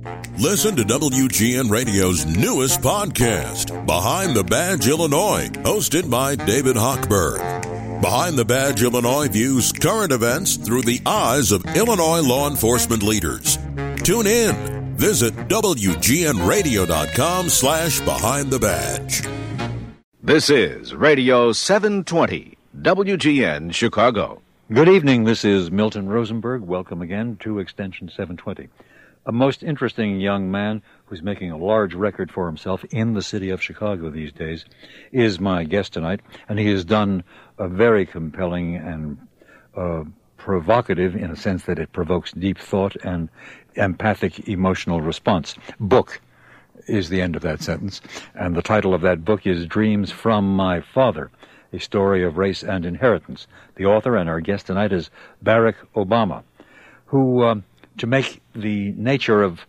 Listen to WGN Radio's newest podcast, Behind the Badge Illinois, hosted by David Hochberg. Behind the Badge Illinois views current events through the eyes of Illinois law enforcement leaders. Tune in. Visit WGNRadio.com/Behind the Badge. This is Radio 720, WGN Chicago. Good evening. This is Milton Rosenberg. Welcome again to Extension 720. A most interesting young man who's making a large record for himself in the city of Chicago these days is my guest tonight, and he has done a very compelling and provocative, in a sense that it provokes deep thought and empathic emotional response. Book is the end of that sentence, and the title of that book is Dreams from My Father, a story of race and inheritance. The author and our guest tonight is Barack Obama, who, to make the nature of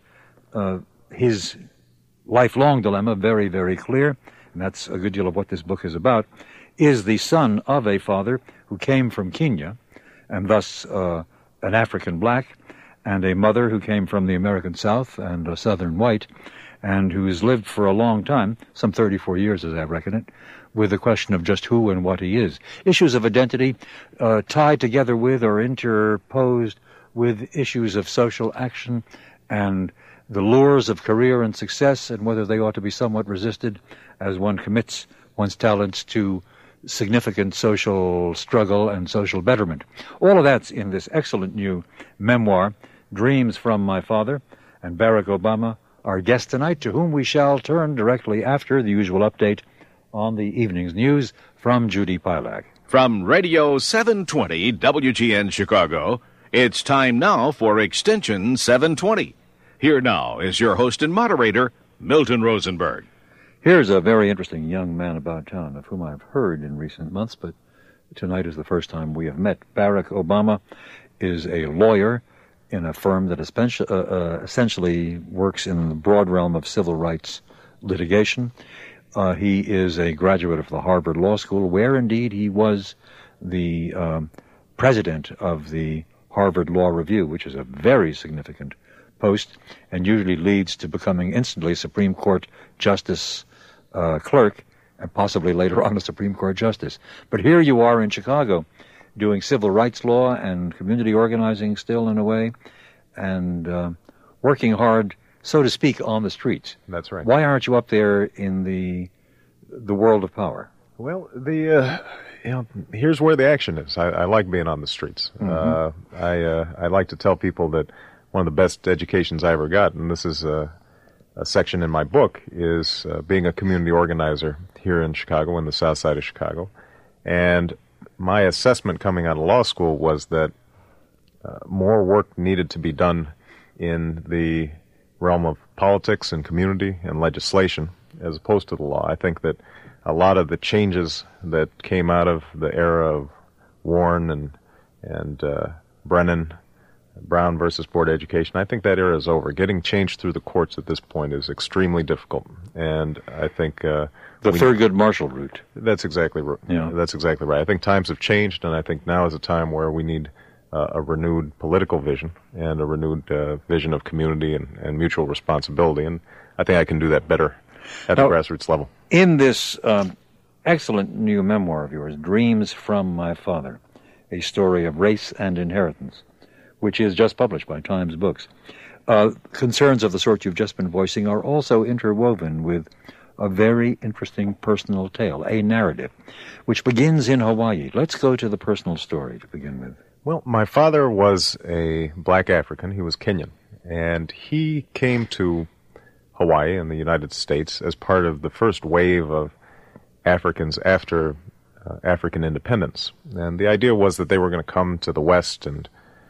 his lifelong dilemma very, very clear, and that's a good deal of what this book is about, is the son of a father who came from Kenya, and thus an African black, and a mother who came from the American South and a Southern white, and who has lived for a long time, some 34 years as I reckon it, with the question of just who and what he is. Issues of identity tied together with or interposed with issues of social action and the lures of career and success, and whether they ought to be somewhat resisted as one commits one's talents to significant social struggle and social betterment. All of that's in this excellent new memoir, Dreams from My Father, and Barack Obama, our guest tonight, to whom we shall turn directly after the usual update on the evening's news from Judy Pilak. From Radio 720, WGN Chicago, it's time now for Extension 720. Here now is your host and moderator, Milton Rosenberg. Here's a very interesting young man about town, of whom I've heard in recent months, but tonight is the first time we have met. Barack Obama is a lawyer in a firm that essentially works in the broad realm of civil rights litigation. He is a graduate of the Harvard Law School, where indeed he was the president of the Harvard Law Review, which is a very significant post and usually leads to becoming instantly Supreme Court Justice clerk and possibly later on a Supreme Court Justice. But here you are in Chicago doing civil rights law and community organizing still in a way, and working hard, so to speak, on the streets. That's right. Why aren't you up there in the world of power? Well, here's where the action is. I like being on the streets. Mm-hmm. I like to tell people that one of the best educations I ever got, and this is a section in my book, is being a community organizer here in Chicago, in the south side of Chicago. And my assessment coming out of law school was that more work needed to be done in the realm of politics and community and legislation as opposed to the law. I think that a lot of the changes that came out of the era of Warren and Brennan, Brown versus Board of Education, I think that era is over. Getting change through the courts at this point is extremely difficult, and I think the Thurgood Marshall route. That's exactly right. Yeah. That's exactly right. I think times have changed, and I think now is a time where we need a renewed political vision and a renewed vision of community and mutual responsibility, and I think I can do that better at the grassroots level. In this excellent new memoir of yours, Dreams from My Father, a story of race and inheritance, which is just published by Times Books, concerns of the sort you've just been voicing are also interwoven with a very interesting personal tale, a narrative, which begins in Hawaii. Let's go to the personal story to begin with. Well, my father was a black African. He was Kenyan, and he came to Hawaii in the United States as part of the first wave of Africans after African independence. And the idea was that they were going to come to the West and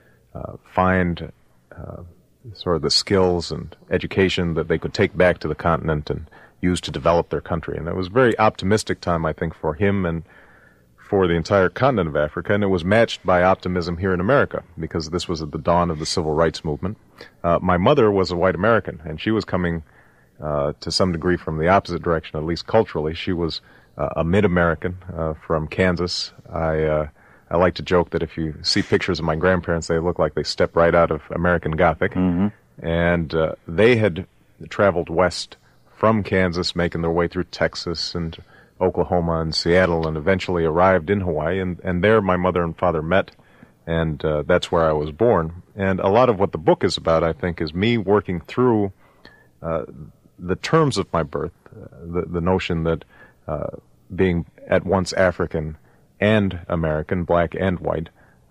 find sort of the skills and education that they could take back to the continent and use to develop their country. And it was a very optimistic time, I think, for him and for the entire continent of Africa, and it was matched by optimism here in America, because this was at the dawn of the civil rights movement. My mother was a white American, and she was coming to some degree from the opposite direction, at least culturally. She was a mid-American from Kansas. I like to joke that if you see pictures of my grandparents, they look like they stepped right out of American Gothic. Mm-hmm. And they had traveled west from Kansas, making their way through Texas and Oklahoma and Seattle, and eventually arrived in Hawaii. And there my mother and father met, and that's where I was born. And a lot of what the book is about, I think, is me working through the terms of my birth, the notion that being at once African and American, black and white,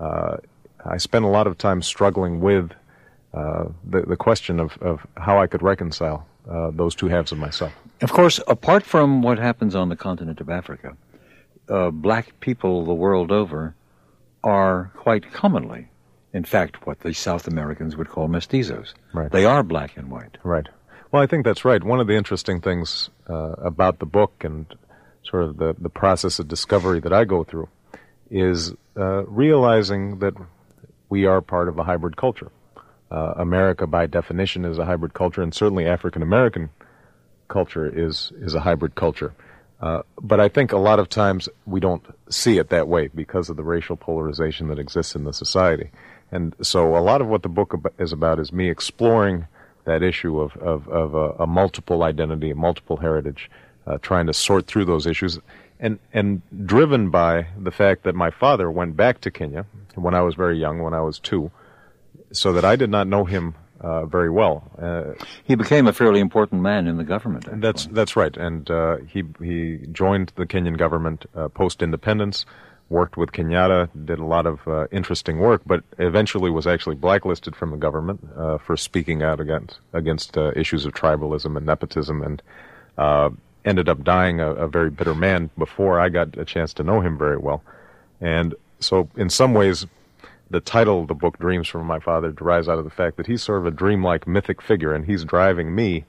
I spent a lot of time struggling with the question of how I could reconcile those two halves of myself. Of course, apart from what happens on the continent of Africa, black people the world over are quite commonly, in fact, what the South Americans would call mestizos. Right. They are black and white. Right. Well, I think that's right. One of the interesting things about the book and sort of the process of discovery that I go through is realizing that we are part of a hybrid culture. America, by definition, is a hybrid culture, and certainly African-American culture is a hybrid culture. But I think a lot of times we don't see it that way because of the racial polarization that exists in the society. And so a lot of what the book is about is me exploring that issue of a multiple identity, a multiple heritage, trying to sort through those issues, and driven by the fact that my father went back to Kenya when I was very young, when I was 2, so that I did not know him very well. He became a fairly important man in the government, actually. That's right, and he joined the Kenyan government post-independence, worked with Kenyatta, did a lot of interesting work, but eventually was actually blacklisted from the government for speaking out against issues of tribalism and nepotism, and ended up dying a very bitter man before I got a chance to know him very well. And so in some ways, the title of the book, Dreams from My Father, derives out of the fact that he's sort of a dreamlike mythic figure, and he's driving me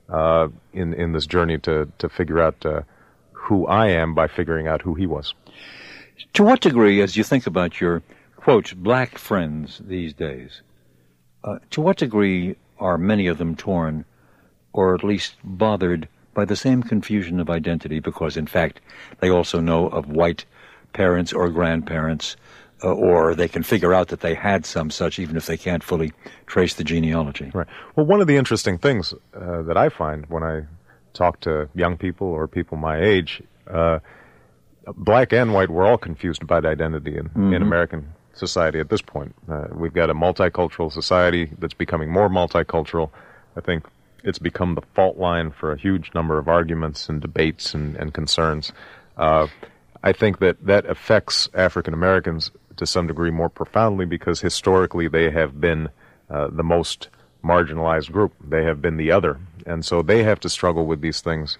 in this journey to figure out who I am by figuring out who he was. To what degree, as you think about your, quote, black friends these days, to what degree are many of them torn, or at least bothered, by the same confusion of identity, because, in fact, they also know of white parents or grandparents, or they can figure out that they had some such, even if they can't fully trace the genealogy? Right. Well, one of the interesting things that I find when I talk to young people or people my age, black and white, we're all confused about identity in American society at this point. We've got a multicultural society that's becoming more multicultural. I think it's become the fault line for a huge number of arguments and debates and concerns. I think that affects African Americans to some degree more profoundly because historically they have been the most marginalized group. They have been the other. And so they have to struggle with these things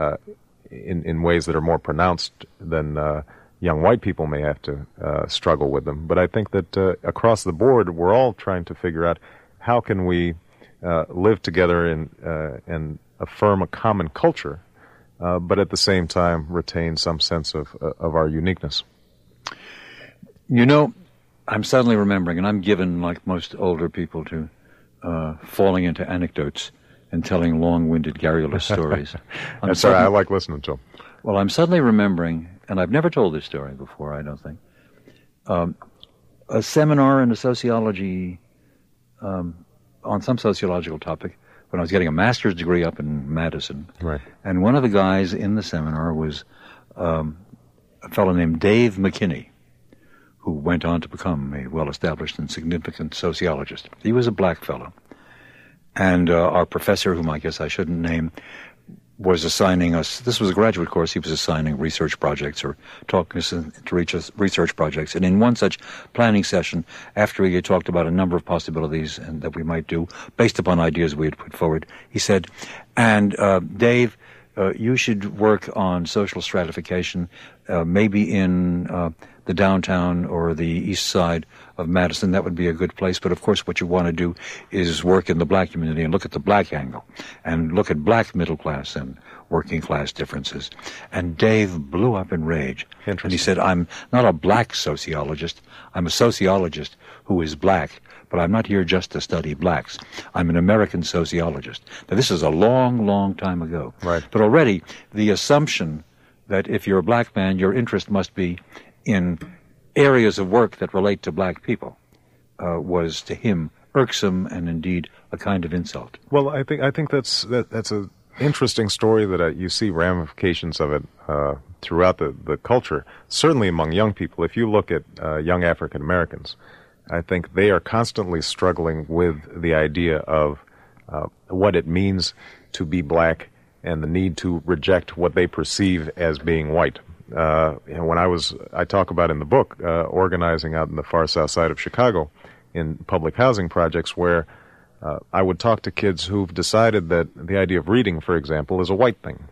in ways that are more pronounced than young white people may have to struggle with them. But I think that across the board, we're all trying to figure out how can we live together and affirm a common culture, but at the same time retain some sense of our uniqueness. You know, I'm suddenly remembering, and I'm given, like most older people, to falling into anecdotes and telling long-winded, garrulous stories. That's all right. I like listening to them. Well, I'm suddenly remembering, and I've never told this story before, I don't think, a seminar in a sociology, on some sociological topic, when I was getting a master's degree up in Madison. Right. And one of the guys in the seminar was a fellow named Dave McKinney, who went on to become a well-established and significant sociologist. He was a black fellow. And our professor, whom I guess I shouldn't name, was assigning us, this was a graduate course, he was assigning research projects or talking us to research projects. And in one such planning session, after he had talked about a number of possibilities and that we might do, based upon ideas we had put forward, he said, and Dave, you should work on social stratification, maybe in the downtown or the east side of Madison. That would be a good place. But, of course, what you want to do is work in the black community and look at the black angle and look at black middle class and working class differences. And Dave blew up in rage. And he said, I'm not a black sociologist. I'm a sociologist who is black. But I'm not here just to study blacks. I'm an American sociologist. Now, this is a long, long time ago. Right. But already the assumption that if you're a black man, your interest must be in areas of work that relate to black people was to him irksome and indeed a kind of insult. Well, I think that's a interesting story that you see ramifications of it throughout the culture, certainly among young people. If you look at young African Americans, I think they are constantly struggling with the idea of what it means to be black and the need to reject what they perceive as being white. When I talk about in the book, organizing out in the far south side of Chicago in public housing projects where I would talk to kids who've decided that the idea of reading, for example, is a white thing.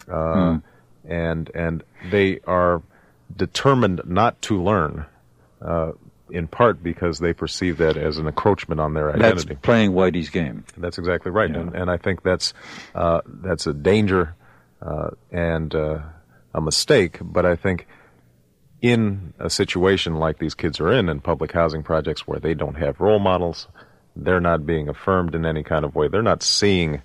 And they are determined not to learn, in part because they perceive that as an encroachment on their identity. That's playing Whitey's game. That's exactly right. Yeah. And I think that's a danger and a mistake, but I think in a situation like these kids are in public housing projects where they don't have role models, they're not being affirmed in any kind of way, they're not seeing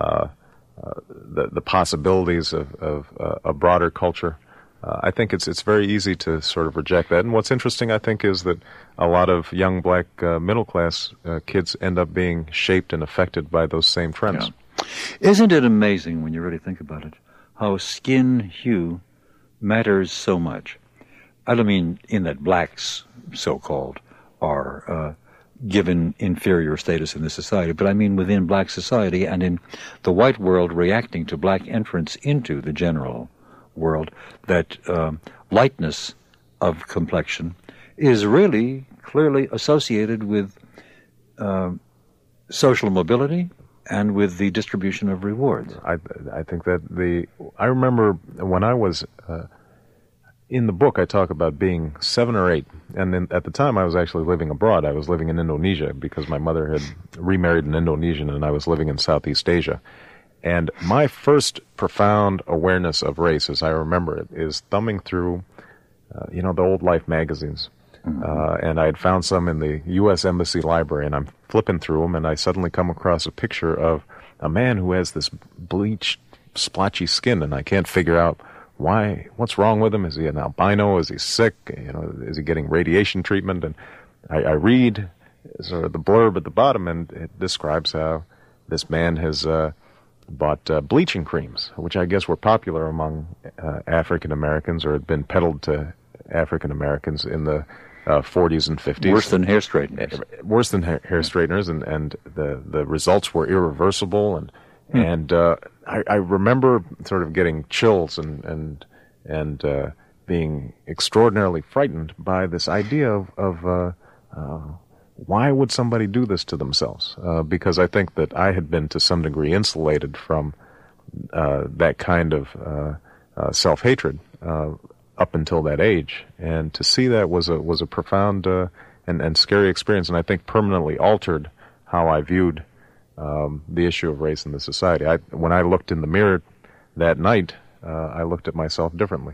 the possibilities of a broader culture. I think it's very easy to sort of reject that. And what's interesting, I think, is that a lot of young black middle-class kids end up being shaped and affected by those same trends. Yeah. Isn't it amazing, when you really think about it, how skin hue matters so much? I don't mean in that blacks, so-called, are given inferior status in the society, but I mean within black society and in the white world reacting to black entrance into the general world, that lightness of complexion is really clearly associated with social mobility and with the distribution of rewards. I think that I remember when I was in the book, I talk about being 7 or 8, and then at the time I was actually living abroad. I was living in Indonesia because my mother had remarried an Indonesian, and I was living in Southeast Asia. And my first profound awareness of race, as I remember it, is thumbing through, the old Life magazines. And I had found some in the U.S. Embassy Library, and I'm flipping through them, and I suddenly come across a picture of a man who has this bleached, splotchy skin, and I can't figure out what's wrong with him. Is he an albino? Is he sick? Is he getting radiation treatment? And I read sort of the blurb at the bottom, and it describes how this man has bought bleaching creams, which I guess were popular among African Americans or had been peddled to African Americans in the 40s and 50s. Worse than hair straighteners. Worse than hair straighteners, and the results were irreversible. And I remember sort of getting chills and being extraordinarily frightened by this idea of why would somebody do this to themselves? Because I think that I had been to some degree insulated from that kind of self-hatred up until that age, and to see that was a profound and scary experience, and I think permanently altered how I viewed the issue of race in the society. When I looked in the mirror that night, I looked at myself differently.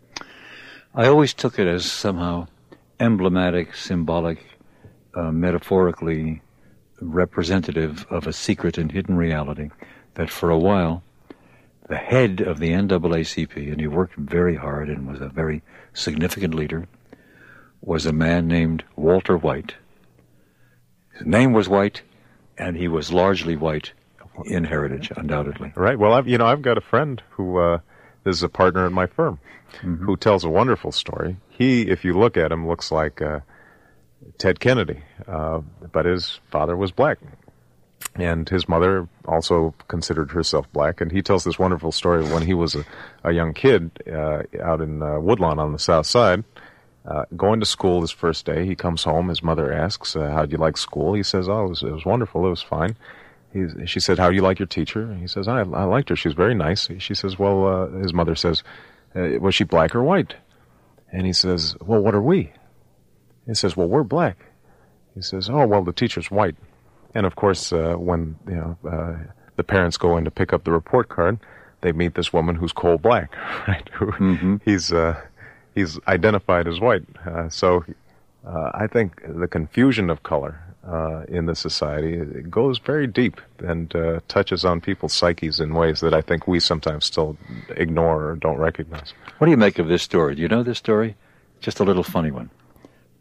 I always took it as somehow emblematic, symbolic, metaphorically representative of a secret and hidden reality, that for a while the head of the NAACP, and he worked very hard and was a very significant leader, was a man named Walter White. His name was White, and he was largely white in heritage, undoubtedly. Right. Well, I've got a friend who is a partner in my firm, who tells a wonderful story. He, if you look at him, looks like Ted Kennedy, but his father was black, and his mother also considered herself black. And he tells this wonderful story of when he was a young kid out in Woodlawn on the south side, going to school his first day. He comes home. His mother asks, how'd you like school? He says, oh, it was wonderful. It was fine. She said, how do you like your teacher? And he says, I liked her. She was very nice. She says, well, his mother says, was she black or white? And he says, well, what are we? He says, well, we're black. He says, oh, well, the teacher's white. And, of course, when the parents go in to pick up the report card, they meet this woman who's coal black, right? He's identified as white. So I think the confusion of color in the society, it goes very deep and touches on people's psyches in ways that I think we sometimes still ignore or don't recognize. What do you make of this story? Do you know this story? Just a little funny one.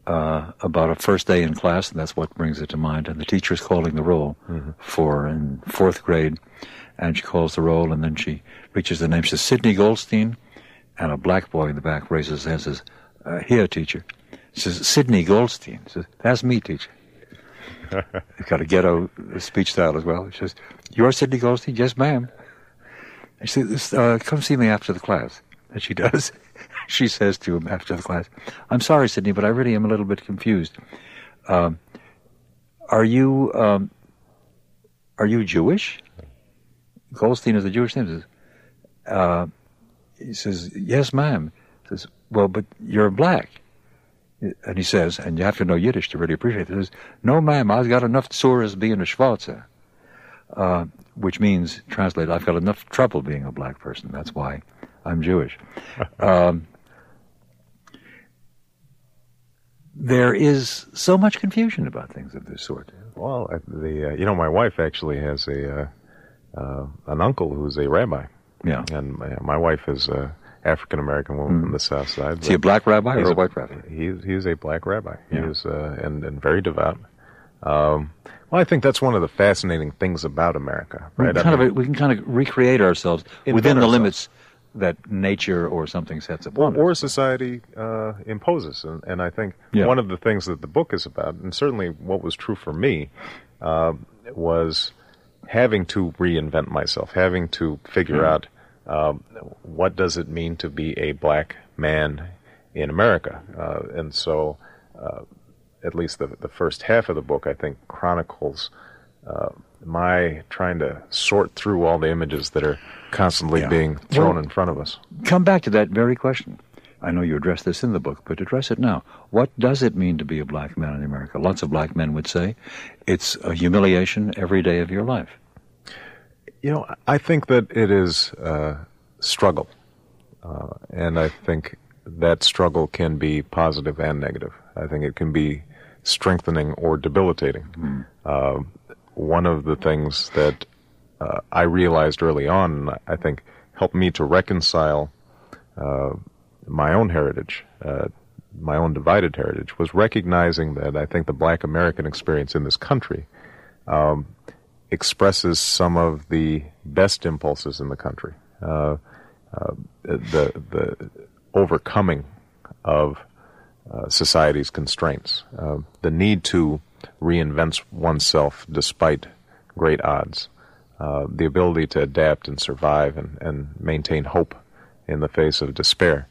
about a first day in class, and that's what brings it to mind. And the teacher's calling the roll for in 4th grade, and she calls the roll, and then she reaches the name. She says, Sidney Goldstein, and a black boy in the back raises his hand and says, here, teacher. She says, Sidney Goldstein. She says, that's me, teacher. You've got a ghetto speech style as well. She says, you're Sidney Goldstein? Yes, ma'am. And she says, come see me after the class. And she does. She says to him after the class, I'm sorry, Sidney, but I really am a little bit confused. Are you Jewish? Goldstein is a Jewish name. He says, yes, ma'am. He says, well, but you're black. And he says, and you have to know Yiddish to really appreciate it. He says, no, ma'am, I've got enough tsuras being a Schwarzer. Which means, translated, I've got enough trouble being a black person. That's why I'm Jewish. There is so much confusion about things of this sort. Well, my wife actually has an uncle who's a rabbi. Yeah. And my wife is a African-American woman from the South Side. Is he a black rabbi or a white rabbi? He's a black rabbi. Yeah. He's and very devout. Well, I think that's one of the fascinating things about America, right? We can kind of recreate ourselves within the limits that nature or something sets upon us. Or society imposes. And I think one of the things that the book is about, and certainly what was true for me, was having to reinvent myself, having to figure out what does it mean to be a black man in America. And so at least the first half of the book, I think, chronicles my trying to sort through all the images that are constantly being thrown in front of us. Come back to that very question. I know you addressed this in the book, but address it now. What does it mean to be a black man in America? Lots of black men would say it's a humiliation every day of your life. I think that it is struggle. And I think that struggle can be positive and negative. I think it can be strengthening or debilitating. One of the things that I realized early on, and I think helped me to reconcile my own heritage, my own divided heritage, was recognizing that I think the black American experience in this country expresses some of the best impulses in the country. The overcoming of society's constraints, the need to reinvent oneself despite great odds, the ability to adapt and survive and maintain hope in the face of despair.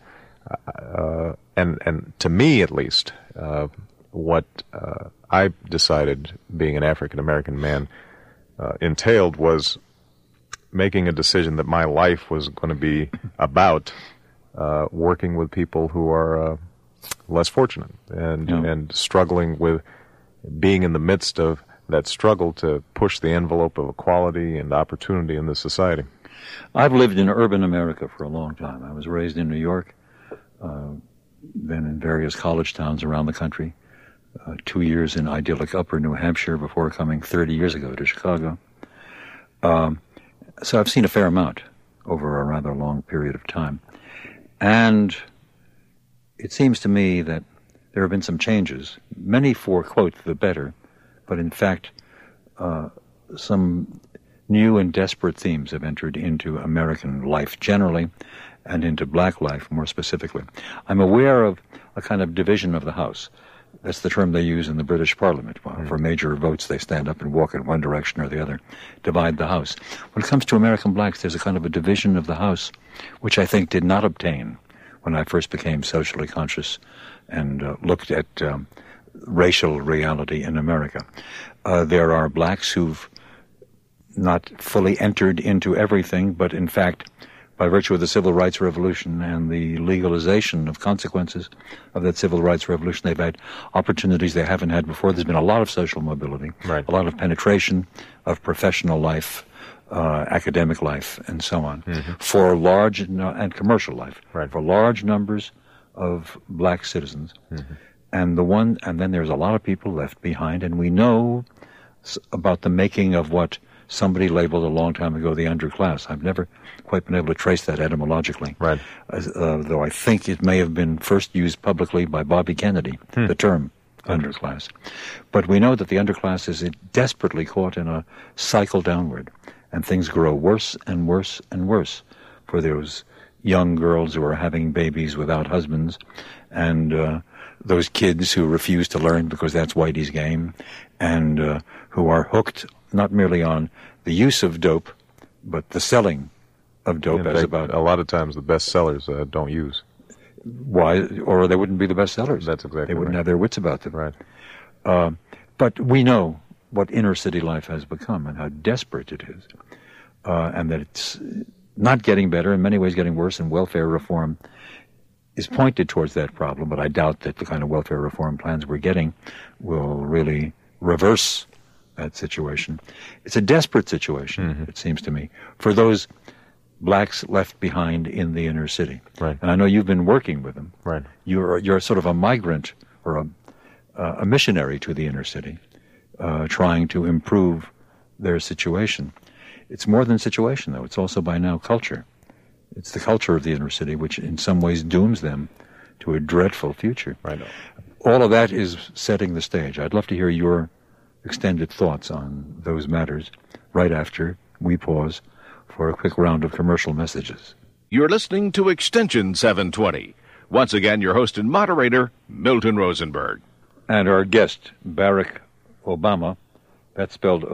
And to me, at least, what I decided being an African-American man entailed was making a decision that my life was going to be about working with people who are less fortunate and struggling with being in the midst of that struggle to push the envelope of equality and opportunity in this society. I've lived in urban America for a long time. I was raised in New York, then in various college towns around the country, 2 years in idyllic upper New Hampshire before coming 30 years ago to Chicago. So I've seen a fair amount over a rather long period of time. And it seems to me that there have been some changes, many for, quote, the better, but in fact, some new and desperate themes have entered into American life generally and into black life more specifically. I'm aware of a kind of division of the House. That's the term they use in the British Parliament. For major votes, they stand up and walk in one direction or the other, divide the House. When it comes to American blacks, there's a kind of a division of the House, which I think did not obtain when I first became socially conscious and looked at racial reality in America. There are blacks who've not fully entered into everything, but in fact, by virtue of the Civil Rights Revolution and the legalization of consequences of that Civil Rights Revolution, they've had opportunities they haven't had before. There's been a lot of social mobility, a lot of penetration of professional life, academic life, and so on, for large and commercial life, for large numbers of black citizens. And then there's a lot of people left behind, and we know about the making of what somebody labeled a long time ago the underclass. I've never quite been able to trace that etymologically. Right. Though I think it may have been first used publicly by Bobby Kennedy, the term underclass. But we know that the underclass is desperately caught in a cycle downward, and things grow worse and worse and worse for those young girls who are having babies without husbands, and those kids who refuse to learn because that's Whitey's game, and who are hooked not merely on the use of dope, but the selling of dope. A lot of times the best sellers don't use. Why? Or they wouldn't be the best sellers. That's exactly right. They wouldn't have their wits about them. Right. But we know what inner city life has become and how desperate it is, and that it's not getting better, in many ways getting worse, and welfare reform is pointed towards that problem, but I doubt that the kind of welfare reform plans we're getting will really reverse that situation. It's a desperate situation, it seems to me, for those blacks left behind in the inner city. Right. And I know you've been working with them. Right. You're sort of a migrant or a missionary to the inner city, trying to improve their situation. It's more than situation, though. It's also by now culture. It's the culture of the inner city, which in some ways dooms them to a dreadful future. Right. All of that is setting the stage. I'd love to hear your extended thoughts on those matters right after we pause for a quick round of commercial messages. You're listening to Extension 720. Once again, your host and moderator, Milton Rosenberg. And our guest, Barack Obama. That's spelled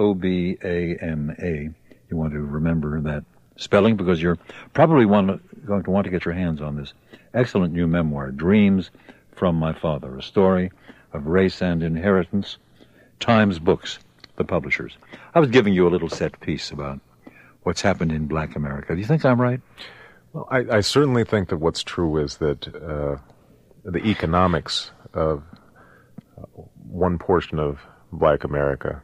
O-B-A-M-A. You want to remember that spelling because you're probably going to want to get your hands on this excellent new memoir, Dreams from My Father, a story of race and inheritance. Times Books, the publishers. I was giving you a little set piece about what's happened in black America. Do you think I'm right? Well, I certainly think that what's true is that the economics of one portion of black America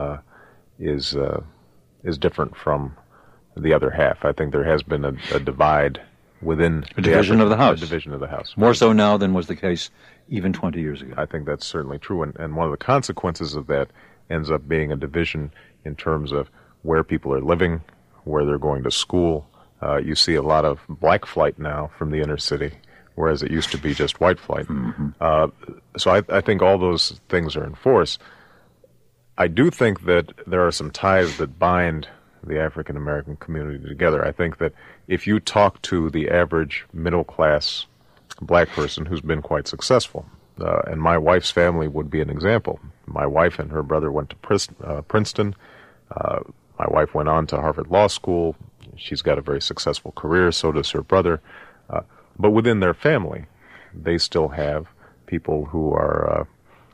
is different from the other half. I think there has been a divide within a division of the House. A division of the House. More so now than was the case even 20 years ago. I think that's certainly true. And one of the consequences of that ends up being a division in terms of where people are living, where they're going to school. You see a lot of black flight now from the inner city, whereas it used to be just white flight. So I think all those things are in force. I do think that there are some ties that bind the African American community together. I think that if you talk to the average middle class black person who's been quite successful, and my wife's family would be an example. My wife and her brother went to Princeton. My wife went on to Harvard Law School. She's got a very successful career, so does her brother. But within their family, they still have people who are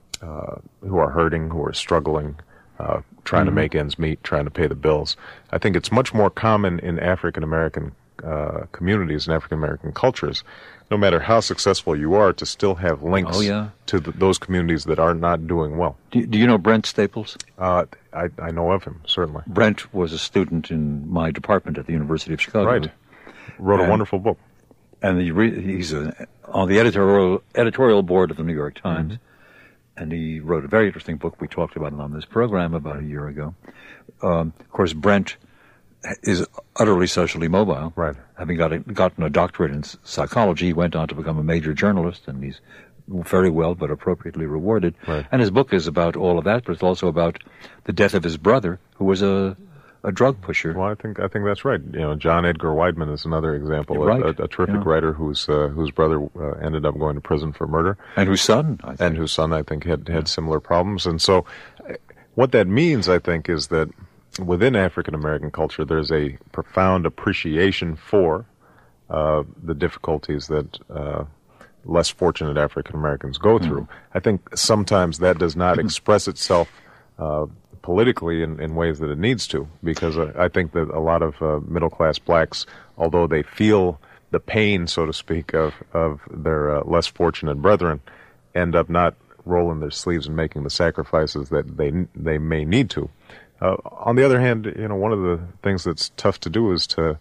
hurting, who are struggling, trying to make ends meet, trying to pay the bills. I think it's much more common in African American communities and African American cultures, no matter how successful you are, to still have links to those communities that are not doing well. Do you know Brent Staples? I know of him, certainly. Brent was a student in my department at the University of Chicago. Right. Wrote a wonderful book. And he's on the editorial board of the New York Times. And he wrote a very interesting book. We talked about it on this program about a year ago. Of course, Brent is utterly socially mobile. Right. Having gotten a doctorate in psychology, he went on to become a major journalist, and he's very well but appropriately rewarded. Right. And his book is about all of that, but it's also about the death of his brother, who was a drug pusher. Well, I think that's right. You know, John Edgar Wideman is another example. Right. A terrific writer whose brother ended up going to prison for murder, and whose son, I think, had similar problems. And so, what that means, I think, is that within African American culture, there's a profound appreciation for the difficulties that less fortunate African Americans go through. I think sometimes that does not express itself politically in ways that it needs to, because I think that a lot of middle-class blacks, although they feel the pain, so to speak, of their less fortunate brethren, end up not rolling their sleeves and making the sacrifices that they may need to. On the other hand, you know, one of the things that's tough to do is to,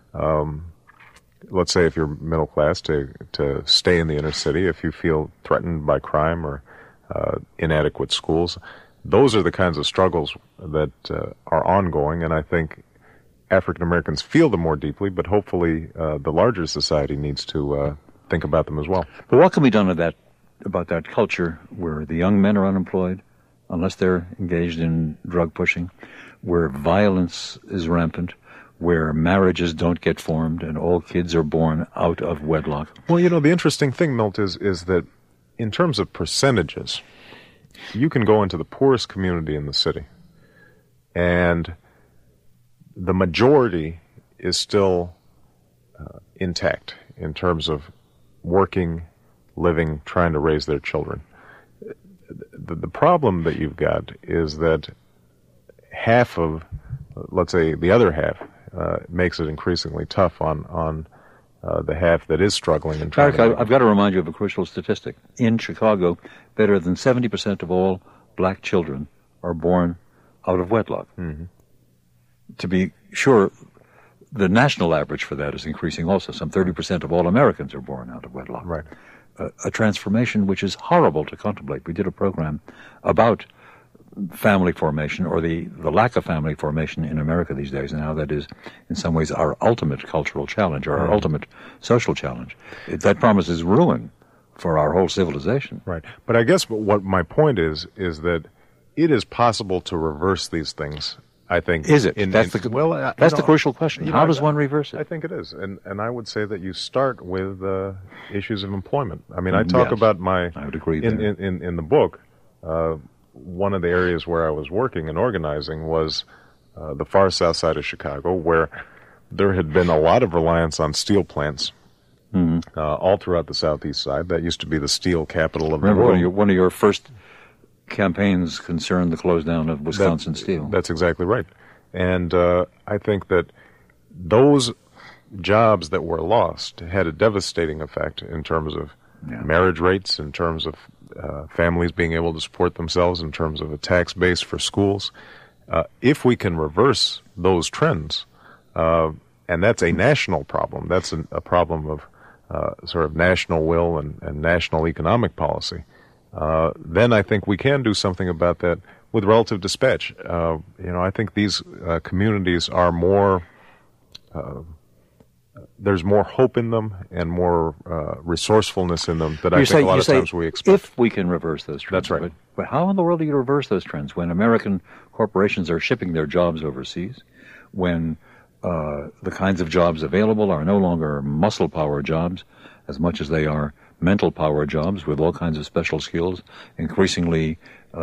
let's say if you're middle class, to stay in the inner city if you feel threatened by crime or inadequate schools. those are the kinds of struggles that are ongoing, and I think African Americans feel them more deeply, but hopefully the larger society needs to think about them as well. But what can be done about that culture where the young men are unemployed, unless they're engaged in drug pushing, where violence is rampant, where marriages don't get formed and all kids are born out of wedlock? Well, the interesting thing, Milt, is that in terms of percentages, you can go into the poorest community in the city, and the majority is still intact in terms of working, living, trying to raise their children. The problem that you've got is that half of, let's say, the other half makes it increasingly tough on the half that is struggling. And Eric, I've got to remind you of a crucial statistic. In Chicago, better than 70% of all black children are born out of wedlock. Mm-hmm. To be sure, the national average for that is increasing also. Some 30% of all Americans are born out of wedlock. Right. A transformation which is horrible to contemplate. We did a program about family formation, or the lack of family formation in America these days, and how that is in some ways our ultimate cultural challenge, or our ultimate social challenge. That promises ruin for our whole civilization. Right. But I guess what my point is that it is possible to reverse these things, I think. Is it? That's the crucial question. How does one reverse it? I think it is. And I would say that you start with issues of employment. I mean, I talk about I would agree in the book, one of the areas where I was working and organizing was the far south side of Chicago, where there had been a lot of reliance on steel plants all throughout the southeast side. That used to be the steel capital of the world. Remember, one of your first campaigns concerned the close down of Wisconsin Steel. That's exactly right. And I think that those jobs that were lost had a devastating effect in terms of marriage rates, in terms of families being able to support themselves, in terms of a tax base for schools. If we can reverse those trends, and that's a national problem, that's a problem of sort of national will and national economic policy, then I think we can do something about that with relative dispatch. I think these communities are more, there's more hope in them and more resourcefulness in them that I think a lot of times we expect. If we can reverse those trends. That's right. But how in the world do you reverse those trends when American corporations are shipping their jobs overseas, when the kinds of jobs available are no longer muscle power jobs as much as they are mental power jobs with all kinds of special skills, increasingly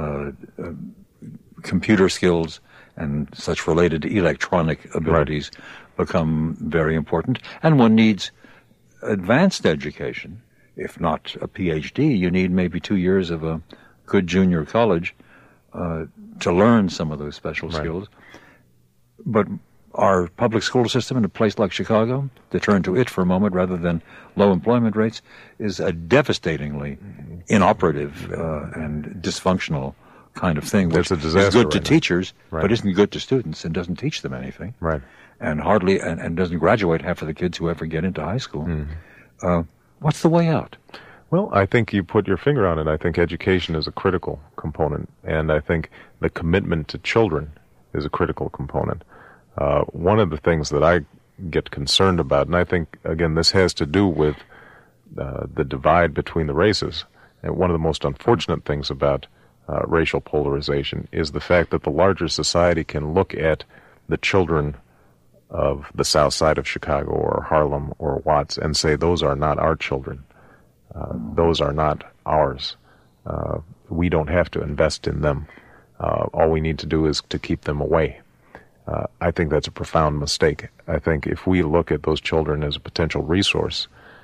computer skills and such related electronic abilities become very important. And one needs advanced education. If not a PhD, you need maybe 2 years of a good junior college to learn some of those special skills. But our public school system in a place like Chicago, to turn to it for a moment rather than low employment rates, is a devastatingly inoperative and dysfunctional kind of thing, which is good to teachers, but isn't good to students and doesn't teach them anything. Right. And hardly, and doesn't graduate half of the kids who ever get into high school. What's the way out? Well, I think you put your finger on it. I think education is a critical component, and I think the commitment to children is a critical component. One of the things that I get concerned about, and I think, again, this has to do with the divide between the races, and one of the most unfortunate things about racial polarization is the fact that the larger society can look at the children of the south side of Chicago or Harlem or Watts and say, those are not our children. Those are not ours. We don't have to invest in them. All we need to do is to keep them away. I think that's a profound mistake. I think if we look at those children as a potential resource,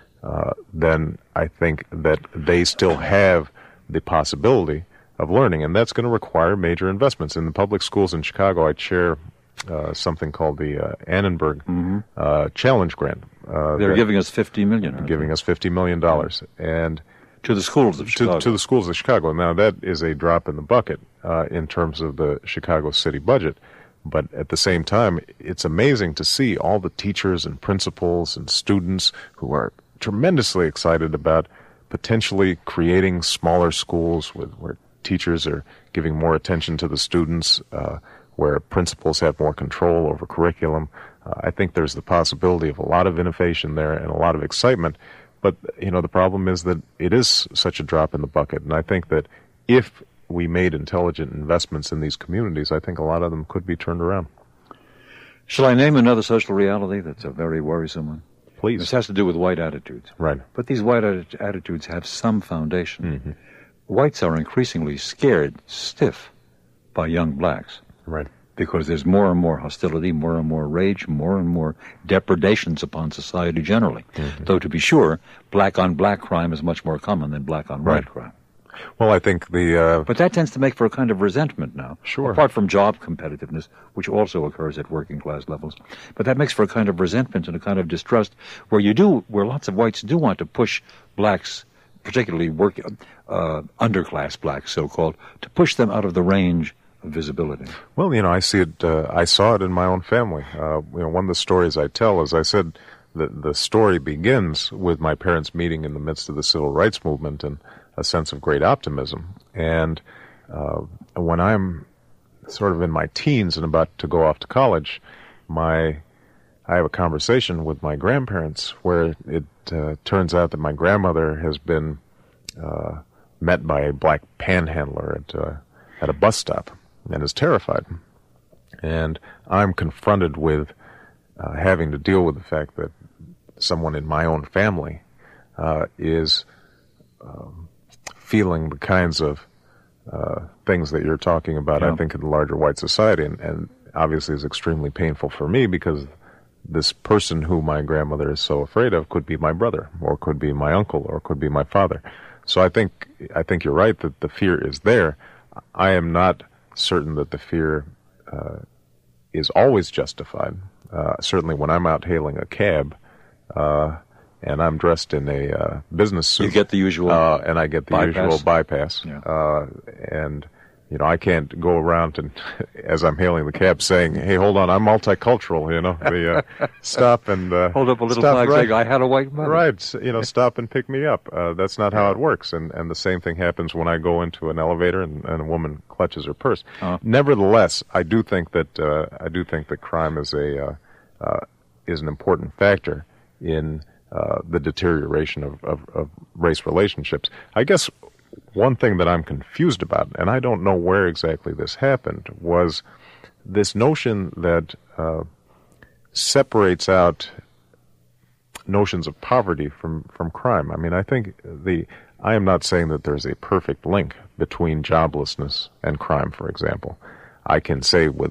then I think that they still have the possibility of learning, and that's going to require major investments. In the public schools in Chicago, I chair something called the Annenberg Challenge Grant. They're giving us $50 million. Giving us $50 million. And to the schools of Chicago. To the schools of Chicago. Now, that is a drop in the bucket in terms of the Chicago city budget. But at the same time, it's amazing to see all the teachers and principals and students who are tremendously excited about potentially creating smaller schools where teachers are giving more attention to the students, where principals have more control over curriculum. I think there's the possibility of a lot of innovation there and a lot of excitement. But, the problem is that it is such a drop in the bucket. And I think that if we made intelligent investments in these communities, I think a lot of them could be turned around. Shall I name another social reality that's a very worrisome one? Please. This has to do with white attitudes. Right. But these white attitudes have some foundation. Whites are increasingly scared stiff by young blacks. Right. Because there's more and more hostility, more and more rage, more and more depredations upon society generally. Though, to be sure, black-on-black crime is much more common than black-on-white crime. Well, I think But that tends to make for a kind of resentment now. Sure. Apart from job competitiveness, which also occurs at working-class levels. But that makes for a kind of resentment and a kind of distrust where lots of whites do want to push blacks, particularly underclass blacks, so-called, to push them out of the range of visibility. Well, I see it. I saw it in my own family. One of the stories I tell, as I said, the story begins with my parents meeting in the midst of the civil rights movement and a sense of great optimism. And when I'm sort of in my teens and about to go off to college, I have a conversation with my grandparents where it turns out that my grandmother has been met by a black panhandler at a bus stop and is terrified. And I'm confronted with having to deal with the fact that someone in my own family is feeling the kinds of things that you're talking about, I think, in the larger white society. And obviously is extremely painful for me because this person who my grandmother is so afraid of could be my brother, or could be my uncle, or could be my father. So I think you're right that the fear is there. I am not certain that the fear is always justified. Certainly when I'm out hailing a cab and I'm dressed in a business suit. You get the usual and I get the usual bypass. Yeah. And I can't go around and, as I'm hailing the cab, saying, "Hey, hold on, I'm multicultural." Stop and hold up a little flag saying, "I had a white mother." Right. Stop and pick me up. That's not how it works. And the same thing happens when I go into an elevator and a woman clutches her purse. Nevertheless, I do think that crime is an important factor in the deterioration of race relationships. I guess one thing that I'm confused about, and I don't know where exactly this happened, was this notion that separates out notions of poverty from crime. I mean, I am not saying that there's a perfect link between joblessness and crime, for example. I can say with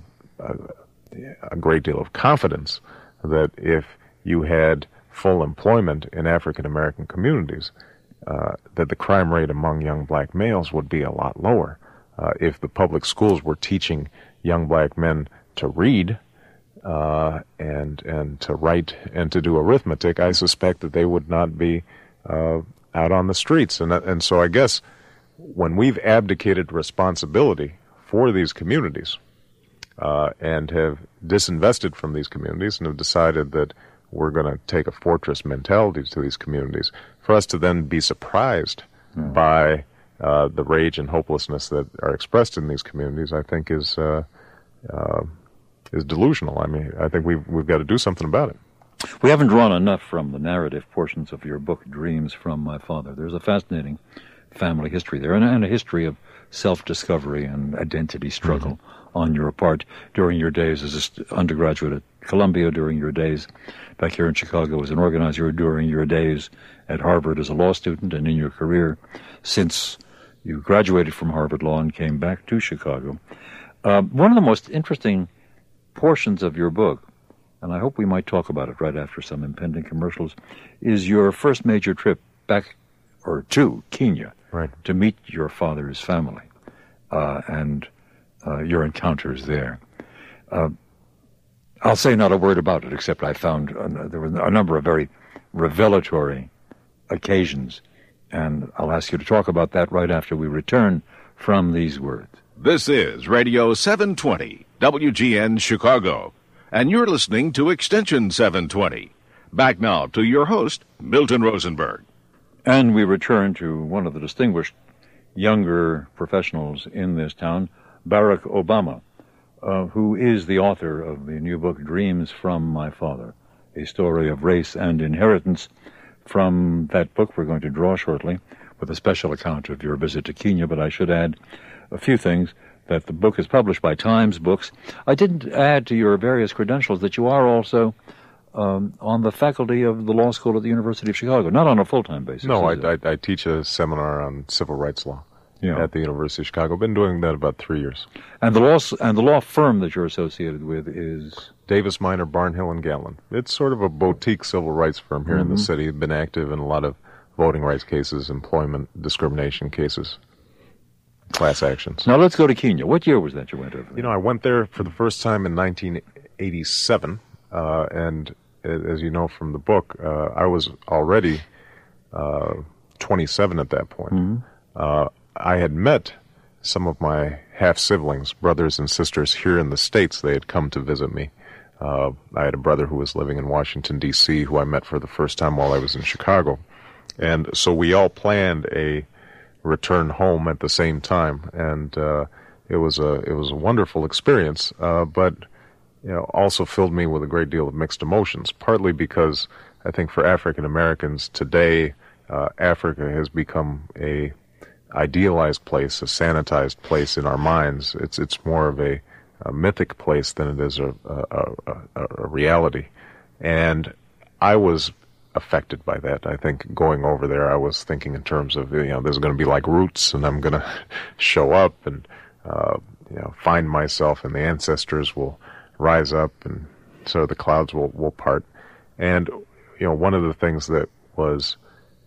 a great deal of confidence that if you had full employment in African American communities, that the crime rate among young black males would be a lot lower. If the public schools were teaching young black men to read and to write and to do arithmetic, I suspect that they would not be out on the streets. And so I guess when we've abdicated responsibility for these communities and have disinvested from these communities and have decided that we're going to take a fortress mentality to these communities, for us to then be surprised by the rage and hopelessness that are expressed in these communities, I think is delusional. I mean, I think we've got to do something about it. We haven't drawn enough from the narrative portions of your book, Dreams from My Father. There's a fascinating family history there, and a history of self-discovery and identity struggle on your part during your days as an undergraduate at Columbia, during your days back here in Chicago as an organizer, during your days at Harvard as a law student, and in your career since you graduated from Harvard Law and came back to Chicago. One of the most interesting portions of your book, and I hope we might talk about it right after some impending commercials, is your first major trip back to Kenya, right, to meet your father's family and your encounters there. I'll say not a word about it, except I found there were a number of very revelatory occasions, and I'll ask you to talk about that right after we return from these words. This is Radio 720, WGN Chicago, and you're listening to Extension 720. Back now to your host, Milton Rosenberg. And we return to one of the distinguished younger professionals in this town, Barack Obama, who is the author of the new book, Dreams from My Father, a story of race and inheritance. From that book we're going to draw shortly with a special account of your visit to Kenya, but I should add a few things, that the book is published by Times Books. I didn't add to your various credentials that you are also on the faculty of the law school at the University of Chicago, not on a full-time basis. No, I teach a seminar on civil rights law at the University of Chicago. I've been doing that about 3 years. And the law firm that you're associated with is Davis Minor, Barnhill and Gallen. It's sort of a boutique civil rights firm here in the city. Been active in a lot of voting rights cases, employment discrimination cases, class actions. Now let's go to Kenya. What year was that you went over there? I went there for the first time in 1987, and as you know from the book, I was already 27 at that point. I had met some of my half-siblings, brothers and sisters here in the States. They had come to visit me. I had a brother who was living in Washington, D.C., who I met for the first time while I was in Chicago. And so we all planned a return home at the same time, and it was a wonderful experience, but also filled me with a great deal of mixed emotions, partly because I think for African Americans today, Africa has become a idealized place, a sanitized place in our minds. It's more of a mythic place than it is a reality. And I was affected by that. I think going over there, I was thinking in terms of, there's going to be like roots, and I'm going to show up and, find myself, and the ancestors will rise up, and so the clouds will part. And, one of the things that was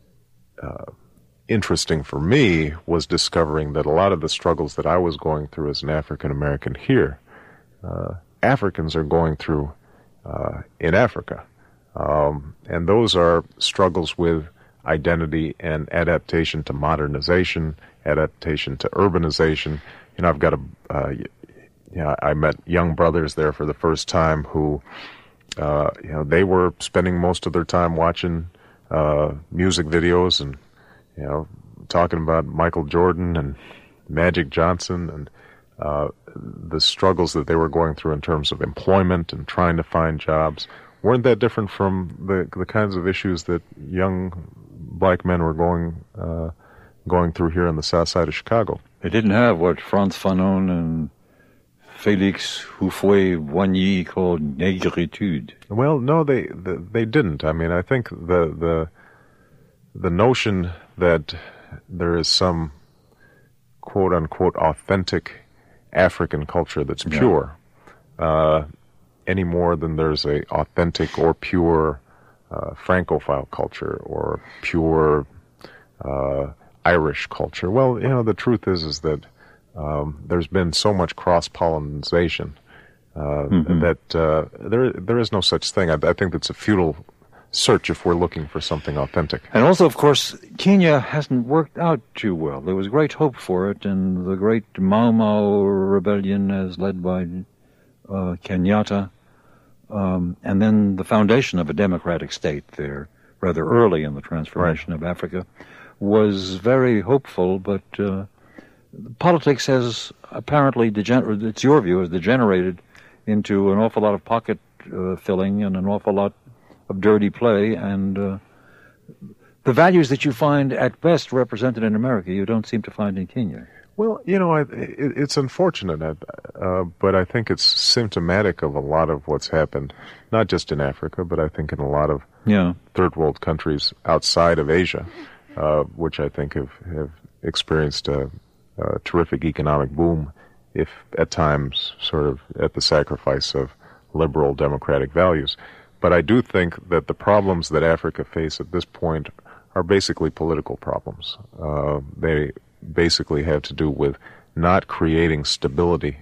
interesting for me was discovering that a lot of the struggles that I was going through as an African American here, Africans are going through in Africa. And those are struggles with identity and adaptation to modernization, adaptation to urbanization. I've got I met young brothers there for the first time who, they were spending most of their time watching music videos and, talking about Michael Jordan and Magic Johnson and the struggles that they were going through in terms of employment and trying to find jobs weren't that different from the kinds of issues that young black men were going through here on the south side of Chicago. They didn't have what Frantz Fanon and Félix Houphouët-Boigny called négritude. Well, no, they didn't. I mean, I think the notion that there is some quote unquote authentic African culture that's pure, any more than there's a authentic or pure Francophile culture or pure Irish culture. Well, the truth is that there's been so much cross-pollination that there is no such thing. I think that's a futile search if we're looking for something authentic. And also, of course, Kenya hasn't worked out too well. There was great hope for it, and the great Mau Mau rebellion as led by Kenyatta, and then the foundation of a democratic state there rather early in the transformation of Africa was very hopeful, but politics has apparently it's your view, has degenerated into an awful lot of pocket filling and an awful lot of dirty play, and the values that you find at best represented in America, you don't seem to find in Kenya. Well, it's unfortunate, but I think it's symptomatic of a lot of what's happened, not just in Africa, but I think in a lot of third world countries outside of Asia, which I think have experienced a terrific economic boom, if at times sort of at the sacrifice of liberal democratic values. But I do think that the problems that Africa face at this point are basically political problems. They basically have to do with not creating stability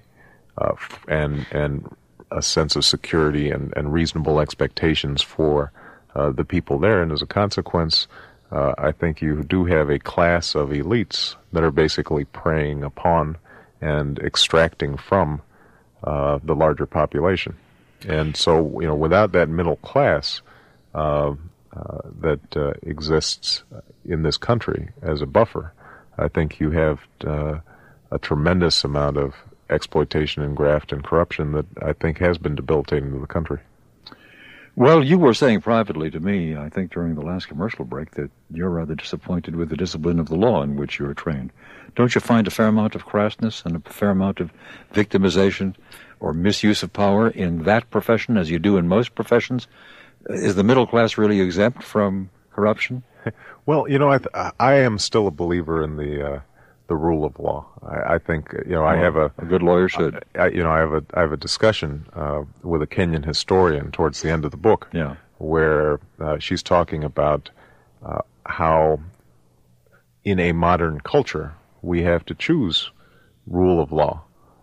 and a sense of security and reasonable expectations for the people there. And as a consequence, I think you do have a class of elites that are basically preying upon and extracting from the larger population. And so, without that middle class that exists in this country as a buffer, I think you have a tremendous amount of exploitation and graft and corruption that I think has been debilitating to the country. Well, you were saying privately to me, I think during the last commercial break, that you're rather disappointed with the discipline of the law in which you were trained. Don't you find a fair amount of crassness and a fair amount of victimization or misuse of power in that profession as you do in most professions? Is the middle class really exempt from corruption? Well, I am still a believer in the rule of law. I think I have a good lawyer should. I have a discussion with a Kenyan historian towards the end of the book, where she's talking about how in a modern culture we have to choose rule of law,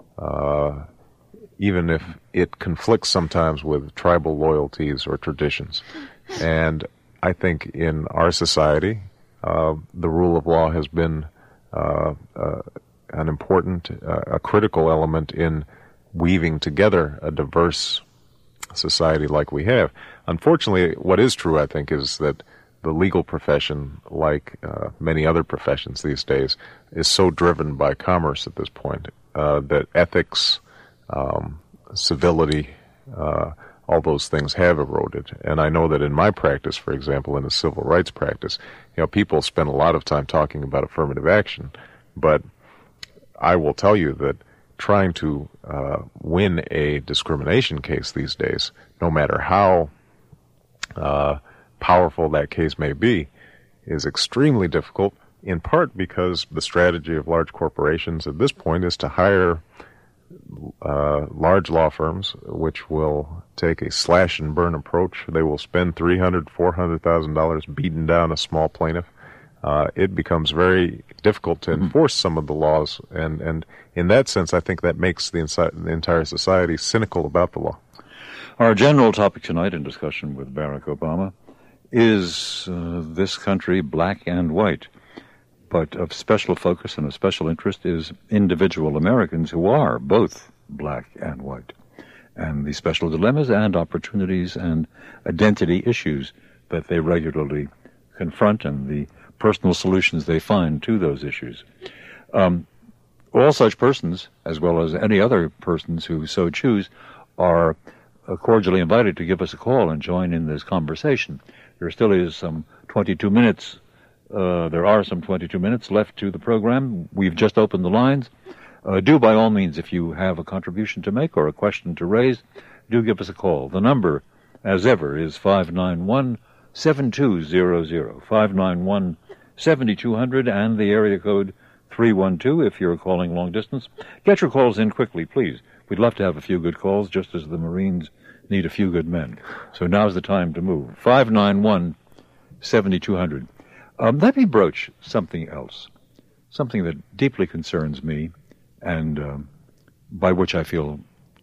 even if it conflicts sometimes with tribal loyalties or traditions. And I think in our society, the rule of law has been an important, a critical element in weaving together a diverse society like we have. Unfortunately, what is true, I think, is that the legal profession, like many other professions these days, is so driven by commerce at this point that ethics, civility, all those things have eroded. And I know that in my practice, for example, in the civil rights practice, people spend a lot of time talking about affirmative action, but I will tell you that trying to win a discrimination case these days, no matter how powerful that case may be, is extremely difficult, in part because the strategy of large corporations at this point is to hire large law firms, which will take a slash and burn approach. They will spend $300,000, $400,000 beating down a small plaintiff. It becomes very difficult to enforce some of the laws, and in that sense, I think that makes the entire society cynical about the law. Our general topic tonight in discussion with Barack Obama is this country black and white. But of special focus and of special interest is individual Americans who are both black and white, and the special dilemmas and opportunities and identity issues that they regularly confront and the personal solutions they find to those issues. All such persons, as well as any other persons who so choose, are cordially invited to give us a call and join in this conversation. There still is some 22 minutes. There are some 22 minutes left to the program. We've just opened the lines. Do, by all means, if you have a contribution to make or a question to raise, do give us a call. The number, as ever, is 591-7200, 591-7200, and the area code 312 if you're calling long distance. Get your calls in quickly, please. We'd love to have a few good calls, just as the Marines need a few good men. So now's the time to move. 591-7200. Let me broach something else, something that deeply concerns me, and by which I feel,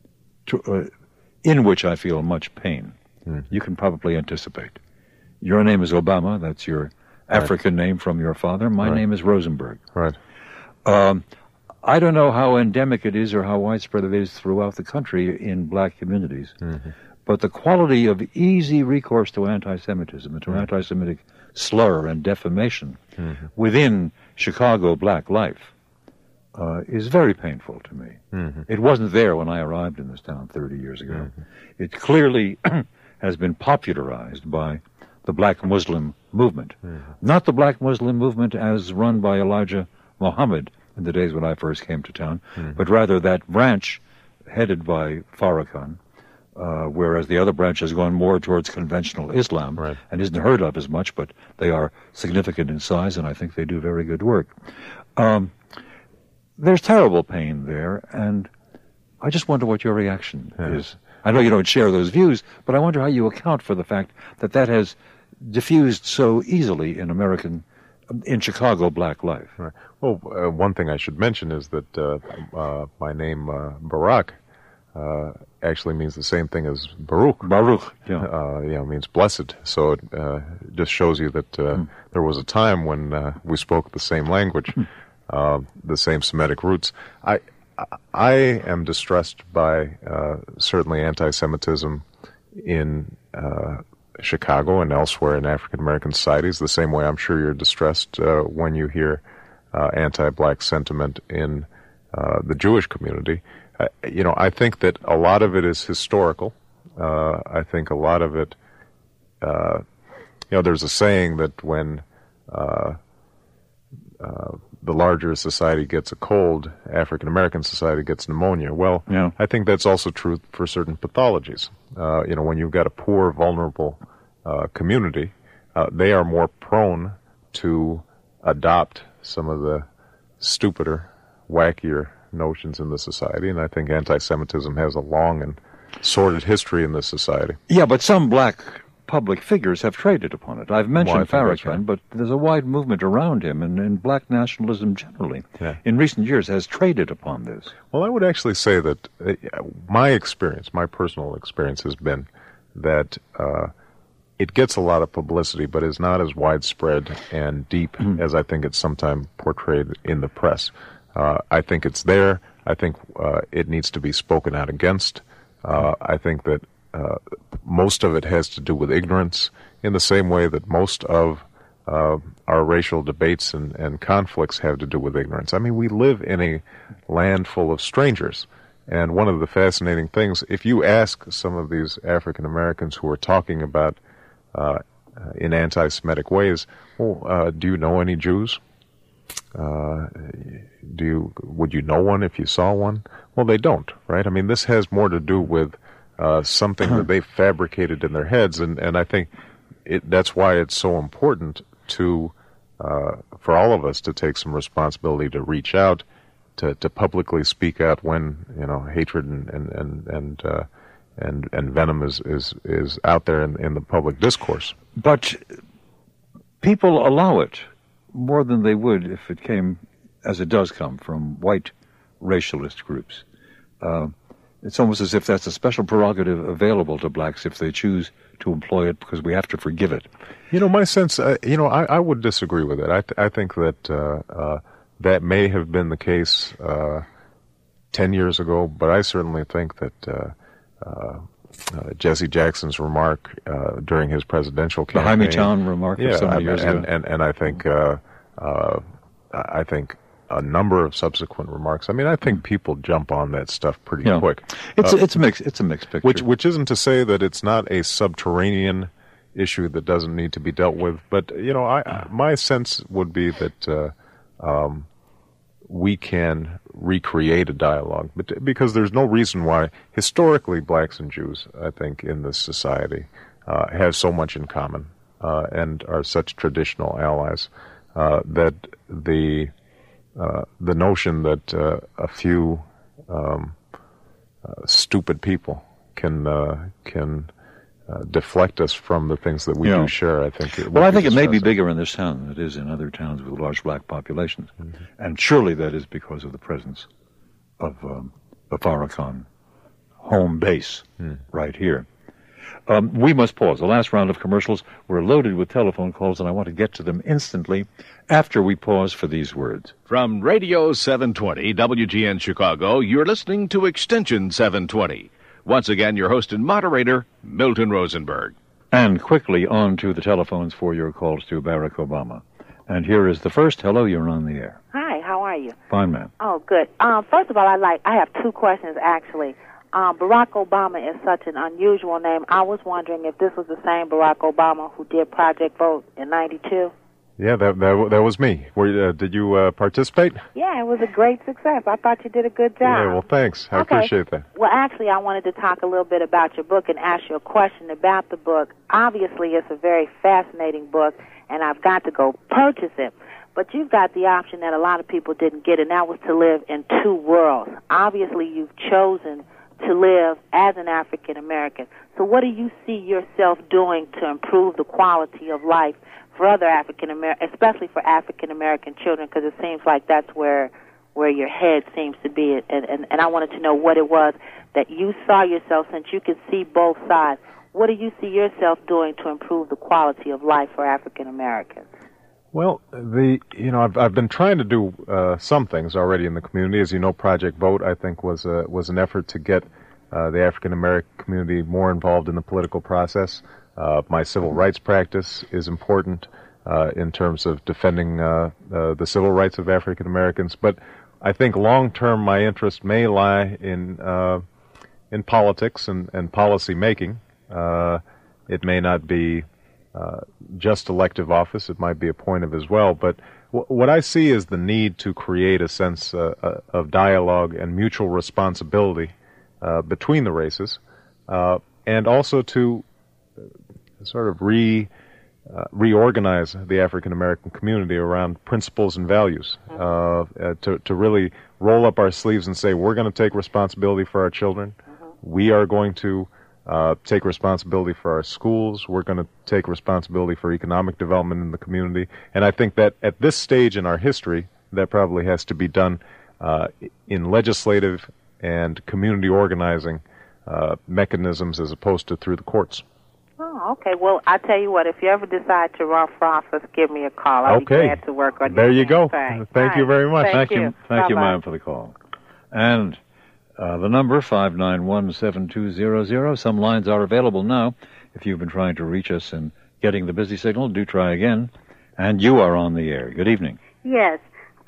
in which I feel much pain. You can probably anticipate. Your name is Obama. That's your African name from your father. My name is Rosenberg. Right. I don't know how endemic it is or how widespread it is throughout the country in black communities, but the quality of easy recourse to anti-Semitism and to anti-Semitic slur and defamation within Chicago black life is very painful to me. It wasn't there when I arrived in this town 30 years ago. It clearly has been popularized by the black Muslim movement. Not the black Muslim movement as run by Elijah Muhammad in the days when I first came to town, but rather that branch headed by Farrakhan, whereas the other branch has gone more towards conventional Islam and isn't heard of as much, but they are significant in size, and I think they do very good work. There's terrible pain there, and I just wonder what your reaction is. I know you don't share those views, but I wonder how you account for the fact that that has diffused so easily in Chicago black life. Right. Well, one thing I should mention is that my name, Barack, actually means the same thing as Baruch. Baruch, yeah. Means blessed. So it just shows you that there was a time when we spoke the same language, the same Semitic roots. I am distressed by certainly anti-Semitism in Chicago and elsewhere in African-American societies, the same way I'm sure you're distressed when you hear anti-black sentiment in the Jewish community. I think that a lot of it is historical. I think a lot of it, there's a saying that when the larger society gets a cold, African-American society gets pneumonia. Well, yeah. I think that's also true for certain pathologies. When you've got a poor, vulnerable community, they are more prone to adopt some of the stupider, wackier notions in the society, and I think anti-Semitism has a long and sordid history in this society. Yeah, but some black public figures have traded upon it. I've mentioned Farrakhan, right. But there's a wide movement around him, and black nationalism generally, Yeah. in recent years, has traded upon this. Well, I would actually say that my personal experience has been that it gets a lot of publicity, but is not as widespread and deep as I think it's sometimes portrayed in the press. I think it's there. I think it needs to be spoken out against. I think that most of it has to do with ignorance, in the same way that most of our racial debates and conflicts have to do with ignorance. I mean, we live in a land full of strangers. And one of the fascinating things, if you ask some of these African Americans who are talking about in anti-Semitic ways, well, do you know any Jews? Would you know one if you saw one? Well, they don't, right? I mean, this has more to do with something that they fabricated in their heads, and I think that's why it's so important to for all of us to take some responsibility to reach out, to publicly speak out when hatred and venom is out there in the public discourse. But people allow it more than they would if it came, as it does come, from white racialist groups. It's almost as if that's a special prerogative available to blacks if they choose to employ it, because we have to forgive it. My sense, I would disagree with it. I think that that may have been the case 10 years ago, but I certainly think that Jesse Jackson's remark during his presidential campaign, the Hymietown remark of so many years ago, and I think a number of subsequent remarks. I mean, I think people jump on that stuff pretty quick. It's a mixed picture. Which isn't to say that it's not a subterranean issue that doesn't need to be dealt with. But my sense would be that we can recreate a dialogue, because there's no reason why historically blacks and Jews, I think, in this society have so much in common and are such traditional allies that the notion that a few stupid people can deflect us from the things that we do share, I think. I think it may be bigger in this town than it is in other towns with large black populations, and surely that is because of the presence of the Farrakhan home base right here. We must pause. The last round of commercials were loaded with telephone calls, and I want to get to them instantly after we pause for these words. From Radio 720 WGN Chicago, you're listening to Extension 720. Once again, your host and moderator, Milton Rosenberg. And quickly on to the telephones for your calls to Barack Obama. And here is the first. Hello, you're on the air. Hi, how are you? Fine, ma'am. Oh, good. First of all, I have two questions, actually. Barack Obama is such an unusual name. I was wondering if this was the same Barack Obama who did Project Vote in '92. Yeah, that was me. Did you participate? Yeah, it was a great success. I thought you did a good job. Yeah, well, thanks. I appreciate that. Well, actually, I wanted to talk a little bit about your book and ask you a question about the book. Obviously, it's a very fascinating book, and I've got to go purchase it. But you've got the option that a lot of people didn't get, and that was to live in two worlds. Obviously, you've chosen to live as an African American. So what do you see yourself doing to improve the quality of life for other African American, especially for African American children? Because it seems like that's where your head seems to be. And I wanted to know what it was that you saw yourself, since you can see both sides. What do you see yourself doing to improve the quality of life for African Americans? Well, I've been trying to do some things already in the community. As you know, Project Vote, I think, was an effort to get the African American community more involved in the political process. My civil rights practice is important. in terms of defending the civil rights of African Americans. But I think long term, my interest may lie in politics and policy making. It may not be just elective office; it might be appointive as well. But what I see is the need to create a sense of dialogue and mutual responsibility between the races, and also to sort of reorganize the African American community around principles and values, to really roll up our sleeves and say, we're going to take responsibility for our children. We are going to take responsibility for our schools. We're going to take responsibility for economic development in the community. And I think that at this stage in our history, that probably has to be done in legislative and community organizing mechanisms as opposed to through the courts. Oh, okay. Well, I tell you what, if you ever decide to run for office, give me a call. I'll be glad to work on There you go. Thing. Thank you very much. Thank you. Thank you, ma'am, for the call. And the number, 591-7200. Some lines are available now. If you've been trying to reach us and getting the busy signal, do try again. And you are on the air. Good evening. Yes.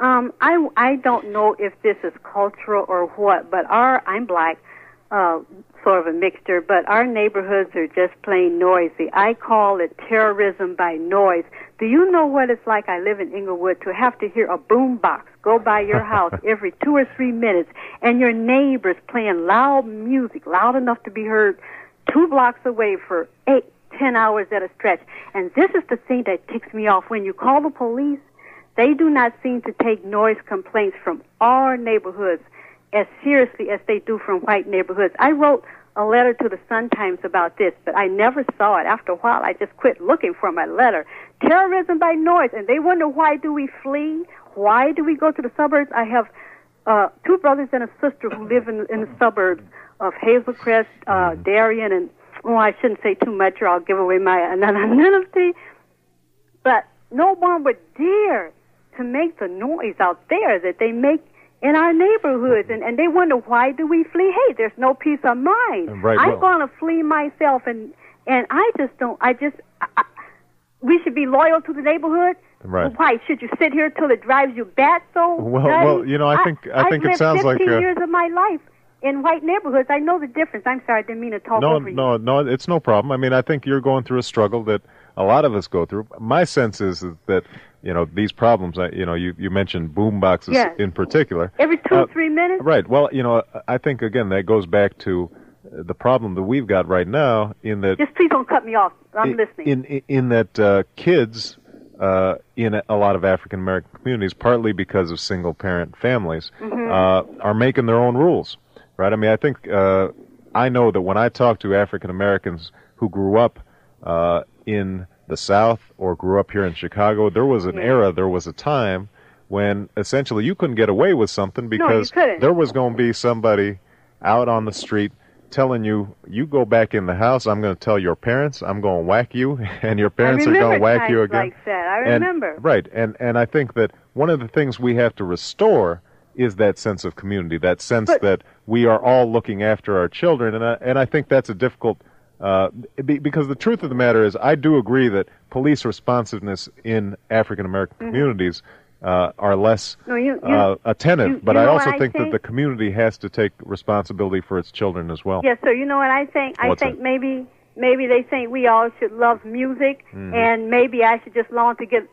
I don't know if this is cultural or what, but I'm black, sort of a mixture, but our neighborhoods are just plain noisy. I call it terrorism by noise. Do you know what it's like? I live in Inglewood, to have to hear a boom box go by your house every 2 or 3 minutes, and your neighbors playing loud music, loud enough to be heard 2 blocks away for 8, 10 hours at a stretch. And this is the thing that ticks me off. When you call the police, they do not seem to take noise complaints from our neighborhoods as seriously as they do from white neighborhoods. I wrote a letter to the Sun-Times about this, but I never saw it. After a while, I just quit looking for my letter. Terrorism by noise, and they wonder, why do we flee? Why do we go to the suburbs? I have 2 brothers and a sister who live in the suburbs of Hazel Crest, Darien, and, I shouldn't say too much or I'll give away my anonymity, but no one would dare to make the noise out there that they make in our neighborhoods, and they wonder, why do we flee? Hey, there's no peace of mind. Right, I'm going to flee myself, and I just don't. We should be loyal to the neighborhood. Right. Why should you sit here till it drives you batso? Well, I think it sounds like I've lived 15 years of my life in white neighborhoods. I know the difference. I'm sorry, I didn't mean to talk over you. No, it's no problem. I mean, I think you're going through a struggle that a lot of us go through. My sense is that these problems, you mentioned boom boxes in particular. Every 2 or 3 minutes? Right. Well, I think, again, that goes back to the problem that we've got right now in that... Just please don't cut me off. I'm listening. In that kids in a lot of African-American communities, partly because of single-parent families, are making their own rules, right? I mean, I think I know that when I talk to African-Americans who grew up in the South or grew up here in Chicago, there was an era, there was a time when essentially you couldn't get away with something because there was going to be somebody out on the street telling you, you go back in the house, I'm going to tell your parents, I'm going to whack you, and your parents are going to whack you again. Like that. I remember. Right, and I think that one of the things we have to restore is that sense of community, that sense that we are all looking after our children, and I think that's a difficult... because the truth of the matter is, I do agree that police responsiveness in African American communities are less attentive, but I also think that the community has to take responsibility for its children as well. Yes, so you know what I think? I think maybe they think we all should love music, and maybe I should just learn to get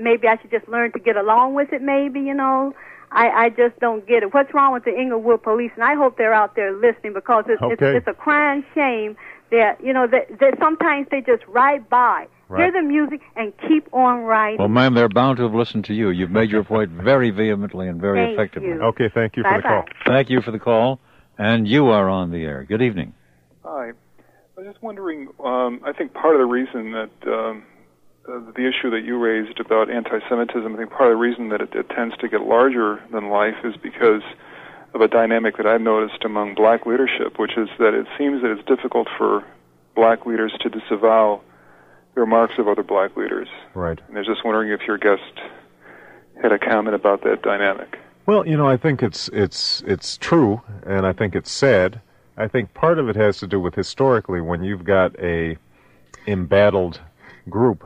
along with it. Maybe I just don't get it. What's wrong with the Inglewood police? And I hope they're out there listening, because it's a crying shame that that sometimes they just ride by, hear the music, and keep on riding. Well, ma'am, they're bound to have listened to you. You've made your point very vehemently and very effectively. Okay, thank you for the call. Thank you for the call, and you are on the air. Good evening. Hi. I was just wondering, I think part of the reason that the issue that you raised about anti-Semitism, I think part of the reason that it tends to get larger than life is because of a dynamic that I've noticed among black leadership, which is that it seems that it's difficult for black leaders to disavow the remarks of other black leaders. Right. And I was just wondering if your guest had a comment about that dynamic. Well, I think it's true, and I think it's sad. I think part of it has to do with historically when you've got a embattled group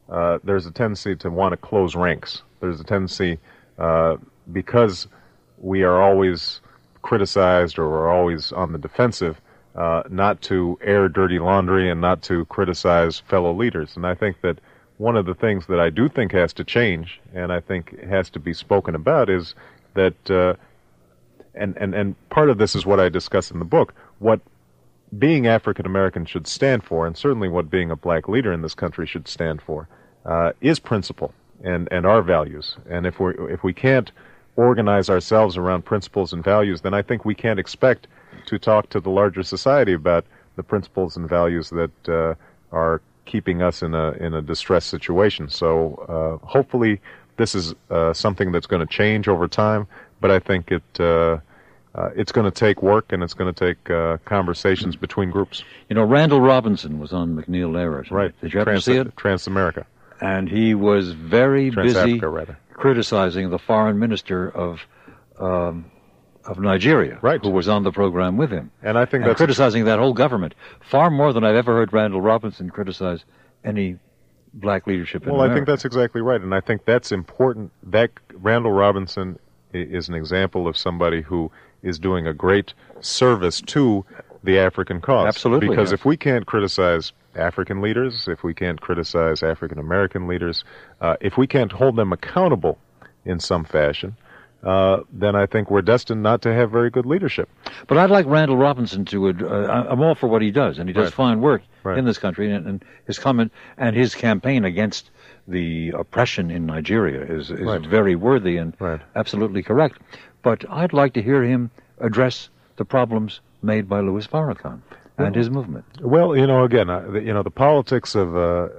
there's a tendency to want to close ranks. There's a tendency, because we are always criticized or we're always on the defensive, not to air dirty laundry and not to criticize fellow leaders. And I think that one of the things that I do think has to change, and I think has to be spoken about, is that, and part of this is what I discuss in the book, what being African American should stand for, and certainly what being a black leader in this country should stand for, is principle and our values. And if we can't organize ourselves around principles and values, then I think we can't expect to talk to the larger society about the principles and values that are keeping us in a distressed situation. So hopefully this is something that's going to change over time, but I think it's going to take work, and it's going to take conversations between groups. You know, Randall Robinson was on McNeil Lehrer tonight. Right. Did you ever see it? Transamerica. And he was very busy rather. criticizing the foreign minister of Nigeria, right, who was on the program with him. And I think that's criticizing that whole government far more than I've ever heard Randall Robinson criticize any black leadership in America. I think that's exactly right, and I think that's important. That Randall Robinson is an example of somebody who is doing a great service to the African cause. Absolutely. Because if we can't criticize African leaders, if we can't criticize African American leaders, if we can't hold them accountable in some fashion, then I think we're destined not to have very good leadership. But I'd like Randall Robinson to, I'm all for what he does, and he does right. fine work right. in this country, and his comment and his campaign against the oppression in Nigeria is right. very worthy and right. absolutely correct. But I'd like to hear him address the problems made by Louis Farrakhan and his movement. Well, again, the politics of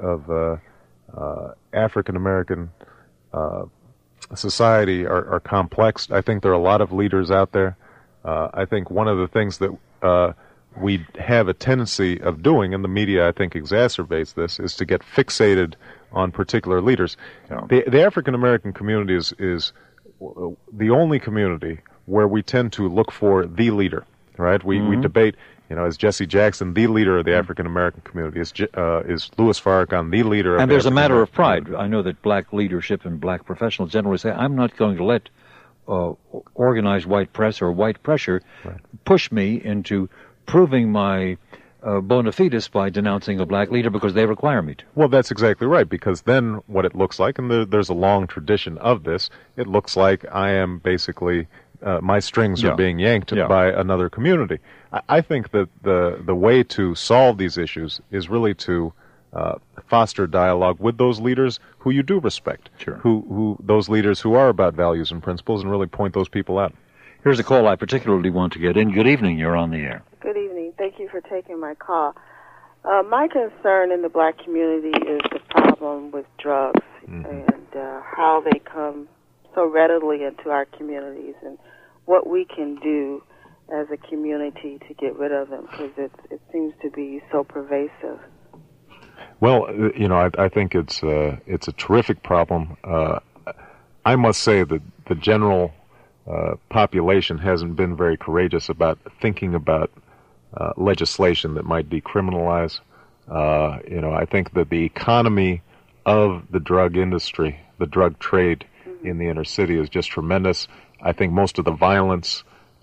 African American society are complex. I think there are a lot of leaders out there. I think one of the things that we have a tendency of doing, and the media I think exacerbates this, is to get fixated on particular leaders. Yeah. The African American community is the only community where we tend to look for the leader. Right? We debate. Is Jesse Jackson the leader of the African American community? Is Louis Farrakhan the leader of and the there's a matter of pride. community? I know that black leadership and black professionals generally say, I'm not going to let organized white press or white pressure right. push me into proving my bona fides by denouncing a black leader because they require me to. Well, that's exactly right, because then what it looks like, and there's a long tradition of this, it looks like I am basically, my strings are being yanked by another community. I think that the way to solve these issues is really to foster dialogue with those leaders who you do respect, sure. who those leaders who are about values and principles, and really point those people out. Here's a call I particularly want to get in. Good evening. You're on the air. Good evening. Thank you for taking my call. My concern in the black community is the problem with drugs and how they come so readily into our communities, and what we can do as a community to get rid of them, because it seems to be so pervasive. Well, I think it's a terrific problem. I must say that the general population hasn't been very courageous about thinking about legislation that might decriminalize. I think that the economy of the drug industry, the drug trade in the inner city is just tremendous. I think most of the violence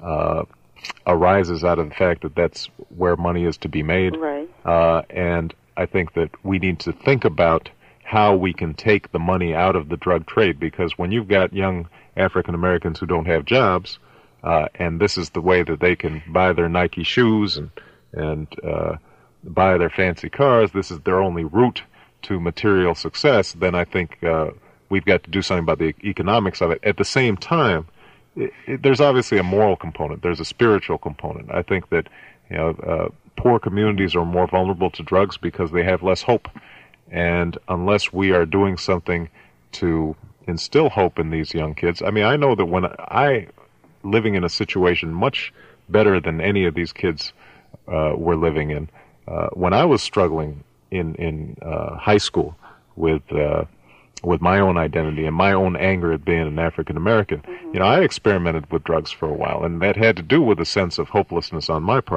arises out of the fact that that's where money is to be made. Right. And I think that we need to think about how we can take the money out of the drug trade, because when you've got young African Americans who don't have jobs, and this is the way that they can buy their Nike shoes and buy their fancy cars, this is their only route to material success, then I think we've got to do something about the economics of it. At the same time, there's obviously a moral component. There's a spiritual component. I think that poor communities are more vulnerable to drugs because they have less hope. And unless we are doing something to instill hope in these young kids, I mean, I know that when I living in a situation much better than any of these kids were living in, when I was struggling in high school with my own identity and my own anger at being an African American, I experimented with drugs for a while, and that had to do with a sense of hopelessness on my part.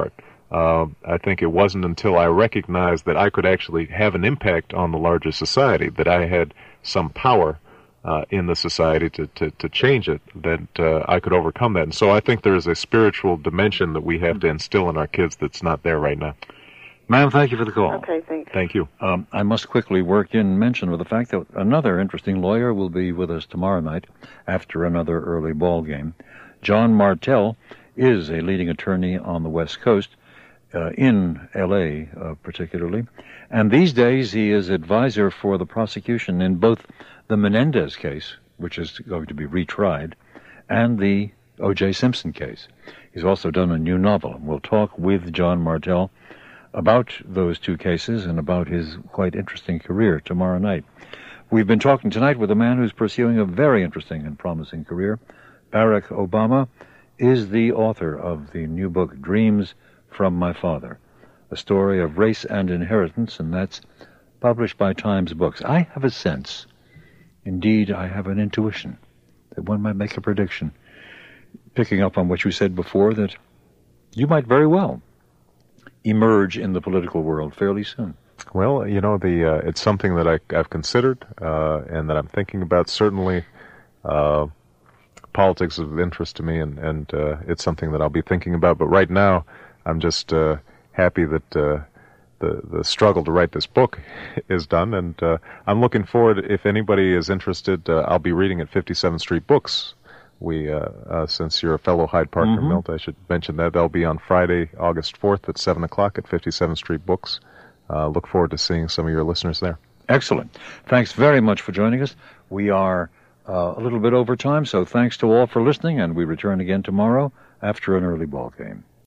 I think it wasn't until I recognized that I could actually have an impact on the larger society, that I had some power in the society to change it, that I could overcome that. And so I think there is a spiritual dimension that we have to instill in our kids that's not there right now. Ma'am, thank you for the call. Okay, thanks. Thank you. I must quickly mention with the fact that another interesting lawyer will be with us tomorrow night after another early ball game. John Martell is a leading attorney on the West Coast, in L.A. Particularly. And these days he is advisor for the prosecution in both the Menendez case, which is going to be retried, and the O.J. Simpson case. He's also done a new novel. We'll talk with John Martell about those two cases and about his quite interesting career tomorrow night. We've been talking tonight with a man who's pursuing a very interesting and promising career. Barack Obama is the author of the new book, Dreams from My Father, a story of race and inheritance, and that's published by Times Books. I have a sense, indeed I have an intuition, that one might make a prediction, picking up on what you said before, that you might very well emerge in the political world fairly soon. Well, it's something that I've considered and that I'm thinking about. Certainly, politics is of interest to me, and it's something that I'll be thinking about. But right now, I'm just happy that the struggle to write this book is done, and I'm looking forward. If anybody is interested, I'll be reading at 57th Street Books. Since you're a fellow Hyde Parker Milt, I should mention that. They'll be on Friday, August 4th at 7 o'clock at 57th Street Books. Look forward to seeing some of your listeners there. Excellent. Thanks very much for joining us. We are a little bit over time, so thanks to all for listening, and we return again tomorrow after an early ball game.